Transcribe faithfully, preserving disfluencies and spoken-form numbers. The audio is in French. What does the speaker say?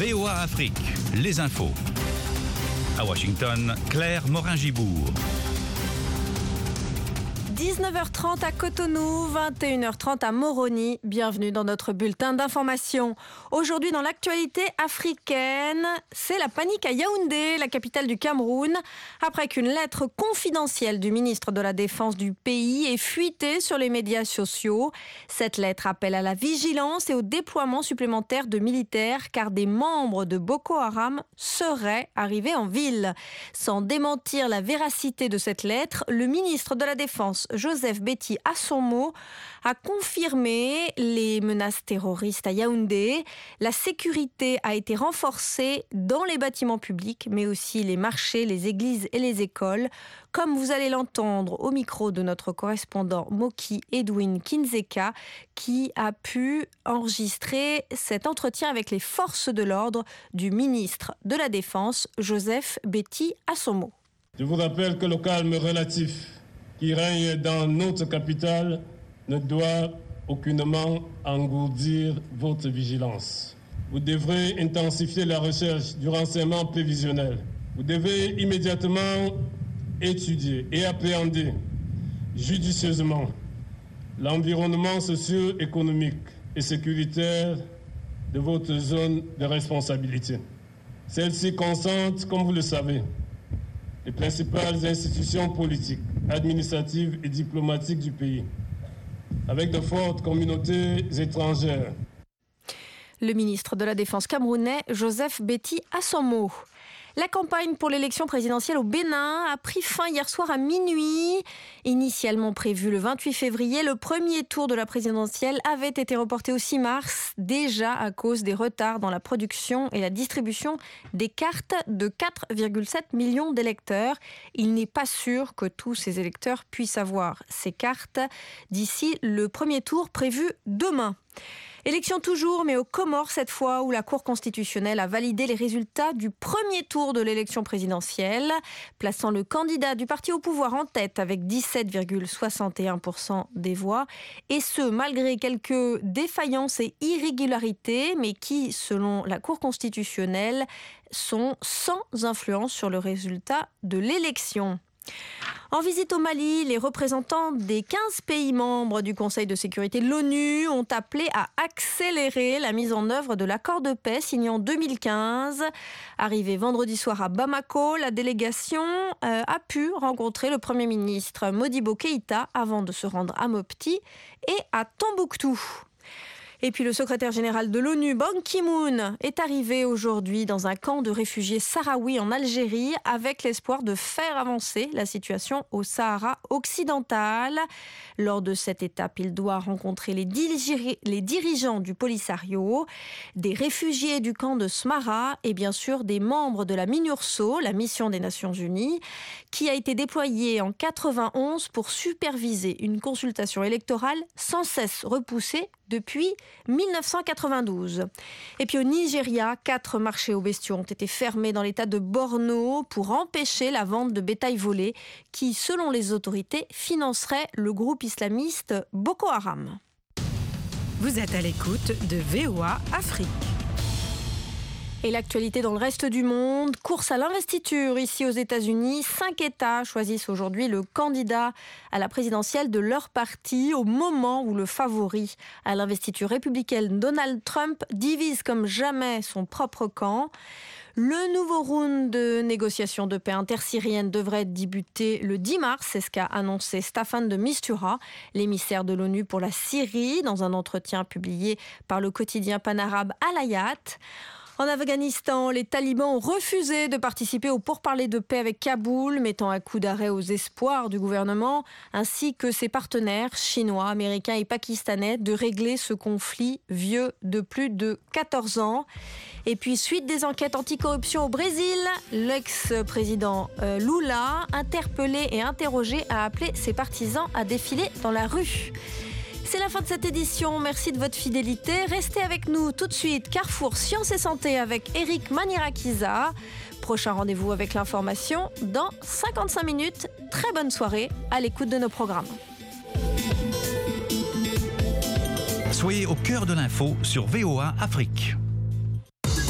V O A Afrique, les infos. À Washington, Claire Morin-Gibourg. dix-neuf heures trente à Cotonou, vingt et une heures trente à Moroni. Bienvenue dans notre bulletin d'information. Aujourd'hui, dans l'actualité africaine, c'est la panique à Yaoundé, la capitale du Cameroun, après qu'une lettre confidentielle du ministre de la Défense du pays ait fuité sur les médias sociaux. Cette lettre appelle à la vigilance et au déploiement supplémentaire de militaires, car des membres de Boko Haram seraient arrivés en ville. Sans démentir la véracité de cette lettre, le ministre de la Défense, Joseph Betty Assomo, a confirmé les menaces terroristes à Yaoundé. La sécurité a été renforcée dans les bâtiments publics, mais aussi les marchés, les églises et les écoles. Comme vous allez l'entendre au micro de notre correspondant Moki Edwin Kinzeka, qui a pu enregistrer cet entretien avec les forces de l'ordre du ministre de la Défense, Joseph Betty Assomo. Je vous rappelle que le calme relatif qui règne dans notre capitale ne doit aucunement engourdir votre vigilance. Vous devrez intensifier la recherche du renseignement prévisionnel. Vous devez immédiatement étudier et appréhender judicieusement l'environnement socio-économique et sécuritaire de votre zone de responsabilité. Celle-ci concentre, comme vous le savez, les principales institutions politiques, administratives et diplomatiques du pays, avec de fortes communautés étrangères. Le ministre de la Défense camerounais, Joseph Betty Assomo. La campagne pour l'élection présidentielle au Bénin a pris fin hier soir à minuit. Initialement prévu le vingt-huit février, le premier tour de la présidentielle avait été reporté au six mars, déjà à cause des retards dans la production et la distribution des cartes de quatre virgule sept millions d'électeurs. Il n'est pas sûr que tous ces électeurs puissent avoir ces cartes d'ici le premier tour prévu demain. Élection toujours, mais aux Comores cette fois, où la Cour constitutionnelle a validé les résultats du premier tour de l'élection présidentielle, plaçant le candidat du parti au pouvoir en tête avec dix-sept virgule soixante et un pour cent des voix, et ce, malgré quelques défaillances et irrégularités, mais qui, selon la Cour constitutionnelle, sont sans influence sur le résultat de l'élection. En visite au Mali, les représentants des quinze pays membres du Conseil de sécurité de l'ONU ont appelé à accélérer la mise en œuvre de l'accord de paix signé en deux mille quinze. Arrivée vendredi soir à Bamako, la délégation euh, a pu rencontrer le Premier ministre Modibo Keïta avant de se rendre à Mopti et à Tombouctou. Et puis le secrétaire général de l'ONU, Ban Ki-moon, est arrivé aujourd'hui dans un camp de réfugiés sahraouis en Algérie avec l'espoir de faire avancer la situation au Sahara occidental. Lors de cette étape, il doit rencontrer les, diri- les dirigeants du Polisario, des réfugiés du camp de Smara et bien sûr des membres de la MINURSO, la mission des Nations Unies, qui a été déployée en quatre-vingt-onze pour superviser une consultation électorale sans cesse repoussée depuis mille neuf cent quatre-vingt-douze. Et puis au Nigeria, quatre marchés aux bestiaux ont été fermés dans l'état de Borno pour empêcher la vente de bétail volé qui, selon les autorités, financerait le groupe islamiste Boko Haram. Vous êtes à l'écoute de V O A Afrique. Et l'actualité dans le reste du monde, course à l'investiture ici aux États-Unis. Cinq États choisissent aujourd'hui le candidat à la présidentielle de leur parti au moment où le favori à l'investiture républicaine Donald Trump divise comme jamais son propre camp. Le nouveau round de négociations de paix intersyrienne devrait débuter le dix mars, c'est ce qu'a annoncé Staffan de Mistura, l'émissaire de l'ONU pour la Syrie, dans un entretien publié par le quotidien panarabe Al-Hayat. En Afghanistan, les talibans ont refusé de participer aux pourparlers de paix avec Kaboul, mettant un coup d'arrêt aux espoirs du gouvernement, ainsi que ses partenaires chinois, américains et pakistanais, de régler ce conflit vieux de plus de quatorze ans. Et puis, suite des enquêtes anticorruption au Brésil, l'ex-président euh, Lula, interpellé et interrogé, a appelé ses partisans à défiler dans la rue. C'est la fin de cette édition. Merci de votre fidélité. Restez avec nous tout de suite. Carrefour Sciences et Santé avec Eric Manirakiza. Prochain rendez-vous avec l'information dans cinquante-cinq minutes. Très bonne soirée à l'écoute de nos programmes. Soyez au cœur de l'info sur V O A Afrique.